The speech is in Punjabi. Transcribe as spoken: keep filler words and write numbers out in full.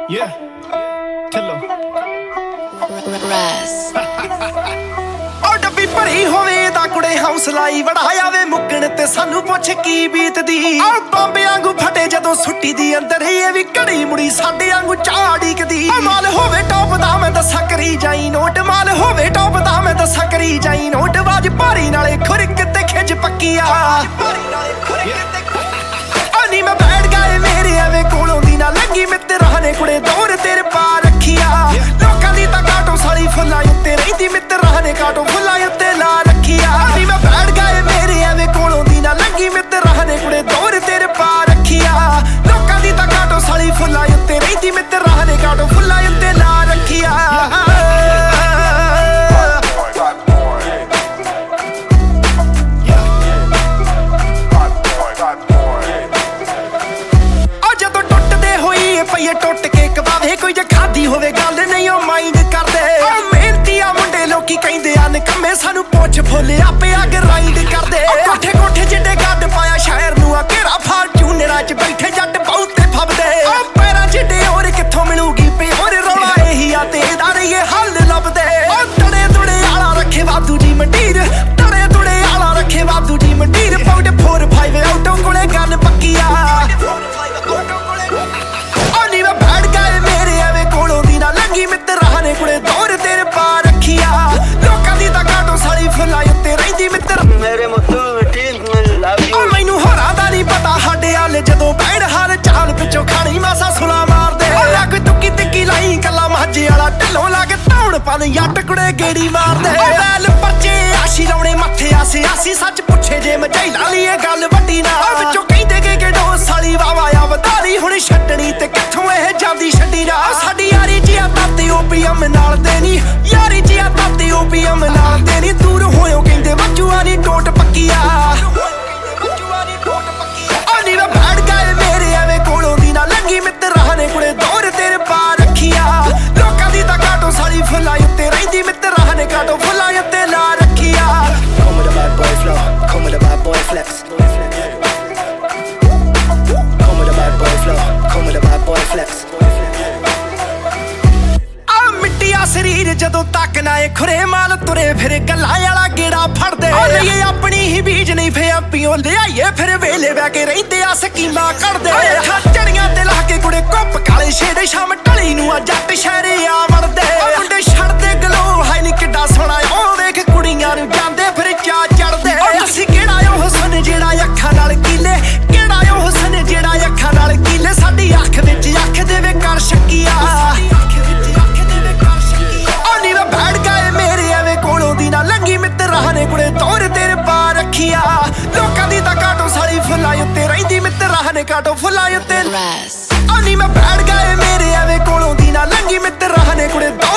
Yeah, Tillo. Raz. ਉਹ ਡੱਬੀ ਭਰੀ ਹੋਵੇ ਦਾ ਕੁੜੇ ਹੌਸਲਾ ਹੀ ਵੜਾਇਆ ਵੇ ਮੁੱਕਣ ਤੇ ਸਾਨੂੰ ਪੁੱਛ ਕੀ ਬੀਤਦੀ। ਆ ਬੰਬ ਵਾਂਗੂ ਫਟੇ ਜਦੋਂ ਸੁੱਟੀ ਦੀ ਅੰਦਰ ਇਹ ਵੀ ਘੜੀ ਮੁੜੀ ਸਾਡੇ ਵਾਂਗੂ ਝਾੜੀ ਕਦੀ। ਮਾਲ ਹੋਵੇ ਟੌਪ ਦਾ ਮੈਂ ਦੱਸਾਂ ਕਰੀ ਜਾਈ ਨੋਟ, ਮਾਲ ਹੋਵੇ ਟੌਪ ਦਾ ਮੈਂ ਦੱਸਾਂ ਕਰੀ ਜਾਈ ਨੋਟ। ਬਾਜ ਭਾਰੀ ਨਾਲੇ ਖੁਰਕ ਤੇ ਖਿੱਚ ਪੱਕੀ ਆ ਨੀ ਮੈਂ ਬੈਠ ਗਏ ਮੇਰੇ ਐਵੇਂ ਕੋਲੋਂ ਦੀ ਨਾ ਲੱਗੀ ਮਿੱਤਰਾਂ ਨੇ ਕੁੜੇ ਦੌਰ ਤੇਰੇ ਪਾ ਰੱਖਿਆ। ਲੋਕਾਂ ਦੀ ਤਾਂ ਕਾਟੋ ਸਾਲੀ ਫੁੱਲਾਂ ਉੱਤੇ ਰਹਿੰਦੀ ਮਿੱਤਰਾਂ ਨੇ ਕਾਟੋ ਫੁੱਲਾਂ ਉੱਤੇ ਲਾ ਰੱਖਿਆ। ਨੀ ਮੈਂ ਬੈਠ ਗਏ ਮੇਰੇ ਐਵੇਂ ਕੋਲੋਂ ਦੀ ਨਾ ਲੱਗੀ ਮਿੱਤਰਾਂ ਨੇ ਕੁੜੇ ਦੌਰ ਤੇਰੇ ਪਾ ਰੱਖਿਆ। ਲੋਕਾਂ ਦੀ ਤਾਂ ਕਾਟੋ ਸਾਲੀ ਫੁੱਲਾਂ ਉੱਤੇ ਰਹਿੰਦੀ ਮਿੱਤਰਾਂ ਨੇ ਕਾਟੋ ਫੁੱਲਾਂ ਉੱਤੇ ਲਾ ਰੱਖਿਆ। ਪਈਏ ਟੁੱਟ ਕੇ ਕਵਾਵੇ ਕੋਈ ਜੇ ਖਾਦੀ ਹੋਵੇ ਗੱਲ ਨਹੀਂ ਉਹ ਮਾਈਂਡ ਕਰਦੇ। ਮਿਹਨਤੀ ਆ ਮੁੰਡੇ ਲੋਕੀ ਕਹਿੰਦੇ ਆ ਨਿਕੰਮੇ ਸਾਨੂੰ ਪੁੱਛ ਫੁੱਲ ਆਪੇ ਅੱਗ ਰਾਈਡ ਕਰਦੇ। ਕੋਠੇ ਕੋਠੇ ਜਿੱਡੇ ਗੱਡ ਪਾਇਆ ਸ਼ਹਿਰ ਨੂੰ ਆ ਘੇਰਾ ਫਾਰਚੂਨਰਾਂ ਚ ਬੈਠੇ ਜੱਟ ਬਹੁਤੇ ਫੱਬਦੇ। ਪੈਰਾਂ ਜਿੱਡੇ ਹੋਰ ਕਿੱਥੋਂ ਮਿਲੂਗੀ ਪਿਓਰ ਰੌਲਾ ਇਹੀ ਆ ਤੇ ਇਹਦਾ ਨਹੀਂ ਇਹ ਹੱਲ ਲੱਭਦੇ। ਤੜੇ ਤੁੜੇ ਆਲਾ ਰੱਖੇ ਵਾਧੂ ਦੀ ਮੰਡੀਰ, ਤੜੇ ਤੁੜੇ ਆਲਾ ਰੱਖੇ ਵਾਧੂ ਦੀ ਮੰਡੀਰ। ਪੌਂਡ ਫੋਰ ਫਾਈਵ ਆਟੋ ਕੋਲੇ ਗੱਲ ਪੱਕੀ ਆ ਮਿੱਤਰਾਂ ਨੇ ਕੁੜੇ ਦੌਰ ਤੇਰੇ ਪਾ ਰੱਖਿਆ। ਲੋਕਾਂ ਦੀ ਤਾਂ ਕਾਟੋ ਸਾਲੀ ਫੁੱਲਾਂ ਉੱਤੇ ਰਹਿੰਦੀ ਮਿੱਤਰ ਮੇਰੇ ਮੁੱਤੂ ਲਵ ਯੂ। ਮੈਨੂੰ ਹੋਰਾਂ ਦਾ ਨਹੀਂ ਪਤਾ ਸਾਡੇ ਹਾਲ ਜਦੋਂ ਬੈਠ ਹਰ ਚਾਲ ਪਿੱਛੋਂ ਖਾਣੀ ਮਾਸਾ ਸੁਲਾ ਮਾਰਦੇ। ਲੱਗ ਤੁੱਕੀ ਤਿੱਕੀ ਲਾਈ ਕੱਲਾ ਮਾਝੇ ਵਾਲਾ ਢਿੱਲੋਂ ਲਾ ਕੇ ਧੌਣ ਪਨ ਜੱਟ ਕੁੜੇ ਗੇੜੀ ਮਾਰਦੇ। ਬੈਲ ਪਰਚੇ ਆਸ਼ੀ ਲਾਉਣੇ ਮੱਥੇ ਆਸੇ ਆਸੀ ਸੱਚ ਪੁੱਛੇ ਜੇ ਮਝਾਈ ਲਾ ਲਈ ਇਹ ਗੱਲ ਵੱਡੀ ਨਾ। ਵਿੱਚੋਂ ਕਹਿੰਦੇ ਕਿ ਗਡੋ ਸਾਲੀ ਵਾਵਾ ਆ ਵਧਾਲੀ ਹੁਣ ਛੱਡਣੀ ਤੇ ਕਿੱਥੋਂ ਇਹ ਜਾਂਦੀ ਛੱਡੀ ਨਾ। ਸਾਡੀ ਯਾਰੀ ਜੀ ਆ ਤਾਤੇ ਓਪੀਐਮ ਨਾਲ ਦੇ ਨੀ, ਯਾਰੀ ਜੀ ਆ ਤਾਤੇ ਓਪੀਐਮ ਨਾਲ ਦੇ ਨੀ। ਦੂਰ ਹੋਇਓ ਕਹਿੰਦੇ ਵੱਜੂਆ ਨੀ ਟੋਟ ਪੱਕੀਆ ਨੀ ਮੈਂ ਬੈਠ ਗਏ ਮੇਰੇ ਐਵੇਂ ਕੋਲੋਂ ਦੀ ਨਾ ਲੱਗੀ ਮਿੱਤਰਾਂ ਨੇ ਕੁੜੇ ਦੌਰ ਤੇਰੇ ਪਾ ਰੱਖਿਆ। ਲੋਕਾਂ ਦੀ ਤਾਂ ਕਾਟੋ ਸਾਲੀ ਫੁੱਲਾਂ ਉੱਤੇ ਰਹਿੰਦੀ ਮਿੱਤਰਾਂ ਨੇ ਕਾਟੋ ਫੁੱਲਾਂ ਉੱਤੇ ਲਾ ਰੱਖਿਆ। Come with a bad boy flow, come with a bad boy flex. Come with a bad boy flow, come with a bad boy flex. ਸਰੀਰ ਜਦੋਂ ਤੱਕ ਨਾ ਇਹ ਖੁਰੇ ਮਾਲ ਤੁਰੇ ਫਿਰ ਗੱਲਾਂ ਵਾਲਾ ਗੇੜਾ ਫੜਦੇ। ਲਈਏ ਆਪਣੀ ਹੀ ਬੀਜ ਨਹੀਂ ਫੇ ਪੀਓ ਲਿਆਈਏ ਫਿਰ ਵੇਲੇ ਬਹਿ ਕੇ ਰਹਿੰਦੇ ਆ ਸਕੀਮਾਂ ਕੱਢਦੇ। ਚੜੀਆਂ ਤੇ ਲਾ ਕੇ ਕੁੜੇ ਕੁੱਪ ਕਾਲੇ ਛੇੜੇ ਸ਼ਾਮ ਢਲੀ ਨੂੰ ਆ ਜੱਟ ਸ਼ਹਿਰੇ ਆ ਵੜਦੇ। ਮੁੰਡੇ ਛੱਡਦੇ ਗਲੋ ਹਾਈ ਨੀ ਕਿੱਡਾ ਸੋਹਣਾ ਉਹ ਵੇਖ ਕੁੜੀਆਂ ਨੂੰ ਜਾਂਦੇ ਫਿਰ ਚਾ ਚੜਦੇ। ਅਸੀਂ ਕਿਹੜਾ ਉਹ ਹੁਸਨ ਜਿਹੜਾ ਅੱਖਾਂ ਨਾਲ ਕੀਲੇ, ਕਿਹੜਾ ਉਹ ਹੁਸਨ ਜਿਹੜਾ ਅੱਖਾਂ ਨਾਲ ਕੀਲੇ। ਸਾਡੀ ਅੱਖ ਵਿੱਚ ਅੱਖ ਦੇਵੇ ਕਰ ਸ਼ੱਕੀਆ ਮਿੱਤਰਾਂ ਨੇ ਕੁੜੇ ਦੌਰ ਤੇਰੇ ਪਾ ਰੱਖਿਆ। ਲੋਕਾਂ ਦੀ ਤਾਂ ਕਾਟੋ ਸਾਲੀ ਫੁੱਲਾਂ ਉੱਤੇ ਰਹਿੰਦੀ ਮਿੱਤਰਾਂ ਨੇ ਕਾਟੋ ਫੁੱਲਾਂ ਉੱਤੇ। Raz. ਨੀ ਮੈਂ ਬੈਠ ਗਏ ਮੇਰੇ ਐਵੇਂ ਕੋਲੋਂ ਦੀ ਨਾ ਲੰਗੀ ਮਿੱਤਰਾਂ ਨੇ ਕੁੜੇ